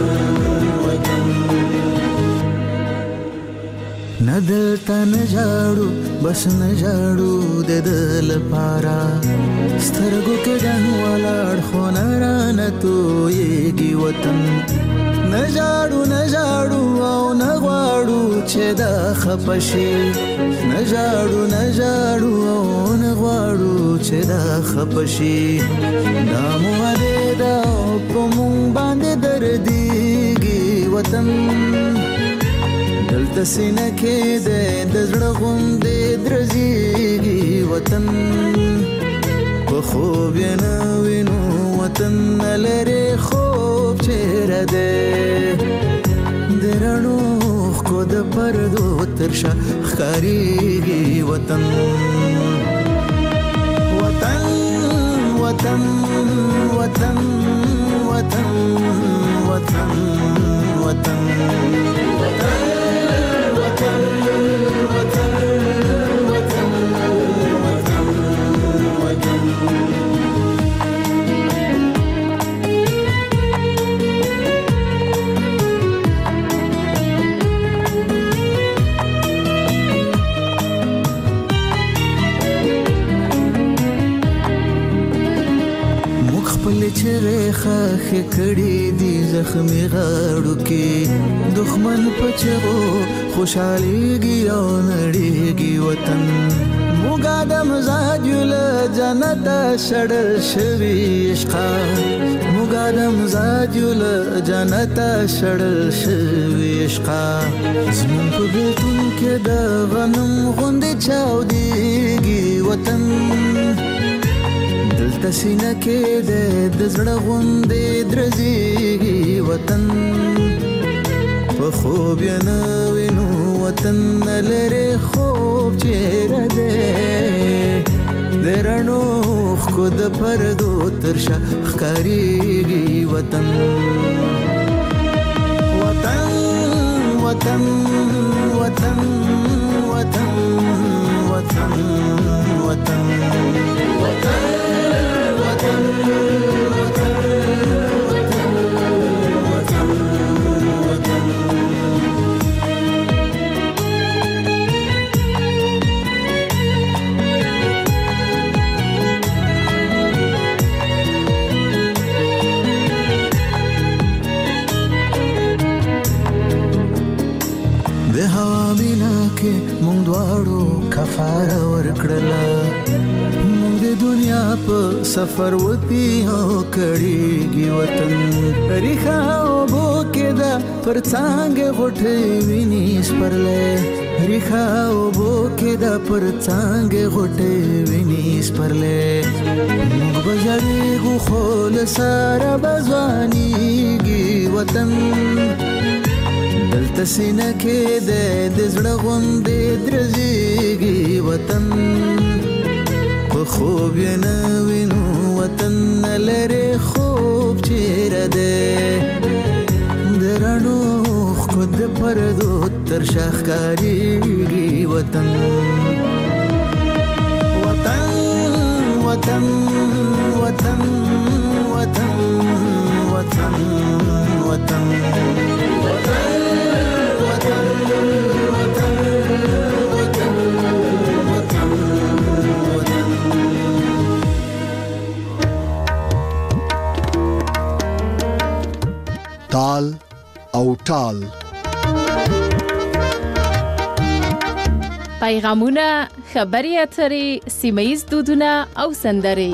لاس نه جاړو د دل پارا سترګو کې ګن ولاړ خو نه رانه تویږي وطن نه جاړو او نه غواړو چې دا خپشي نه جاړو او نه غواړو چې دا خپشي دا مو دې دا په مونږ باندې درديږي وطن دلته سینه کې د زړه غوندې درزيږي وطن په خوب یې نه وینو وطن لري خوب چیرې ده د رڼو خو د پردو تر شا ښکارېږي وطن وطن وطن وطن وطن وطن وطن خخ کړي دي زخمي غاړو کې دښمن پچغو خوشاليږي او نړيږي وطن موږ د مزاج له جنت شړل شوي عشقا موږ د مزاج له جنت شړل شوي عشقا زمون په بیتون کې د غنم غوندې چاوديږي وطن دلته سینه کې د زړه غوندې درزيږي وطن په خوب یې نه وینو وطن لري خوب چیرې ده د رڼو خو د پردو تر شا ښکارېږي وطن وطن وطن وطن وطن وطن وطن وطن مونږ دواړو کفاره ورکړله مونږ د دنیا په سفر وتی او کړيږي وطن ریخه او بو کې دا پر څنګه غټي ویني سپرلې ریخه او بو کې دا پر څنګه غټي ویني سپرلې مونږ بجړېږو خو له سره بځوانيږي وطن دلته سینه کې د زړه غوندې درزيږي وطن په خوب یې نه وینو وطن لري خوب چیرې ده د رڼو خو د پردو تر شا ښکارېږي وطن وطن وطن وطن وطن وطن وطن تال او ټال پیغامونه، خبري اترې، سیمه‌ییز دودونه او سندرې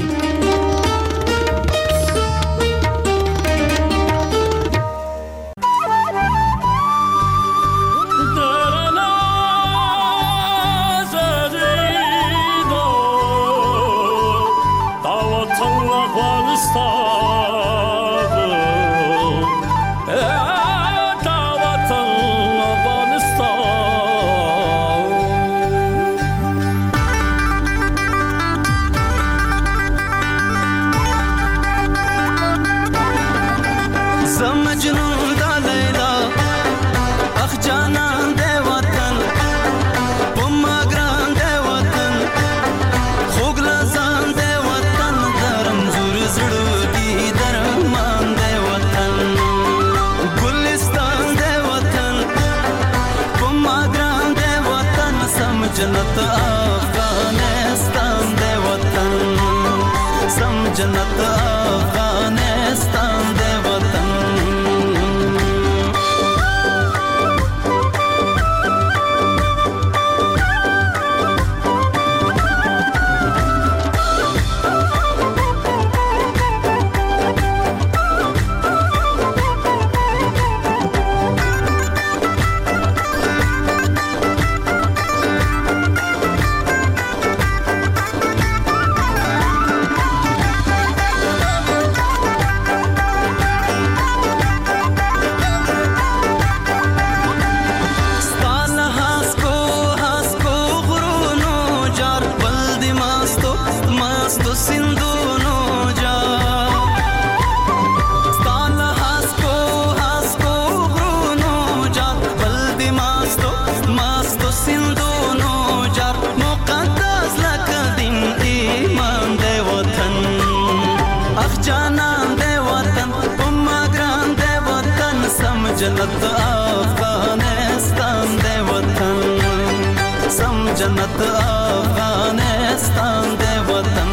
जन्नत अफगानिस्तान दे वतन सम जन्नत अफगानिस्तान दे वतन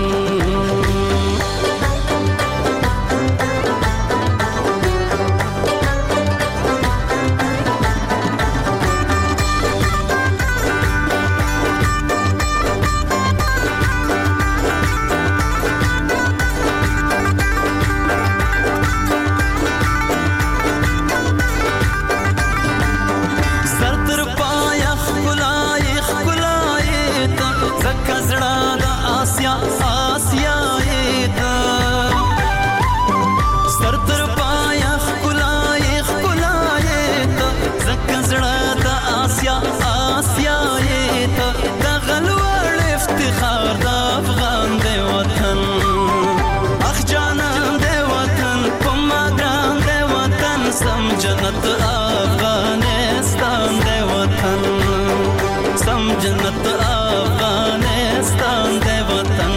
जन्नत अफगानिस्तान दे वतन सम जन्नत अफगानिस्तान दे वतन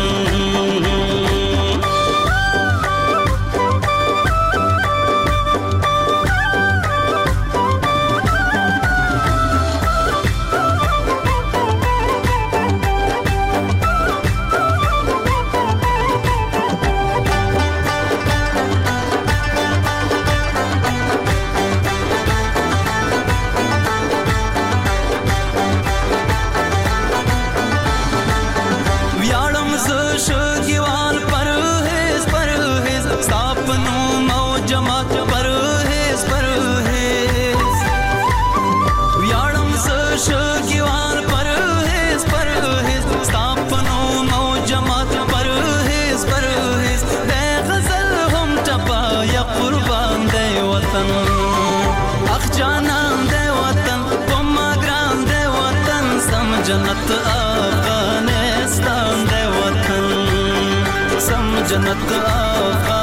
जन्नत अफगानिस्तान दे वतन सम जन्नत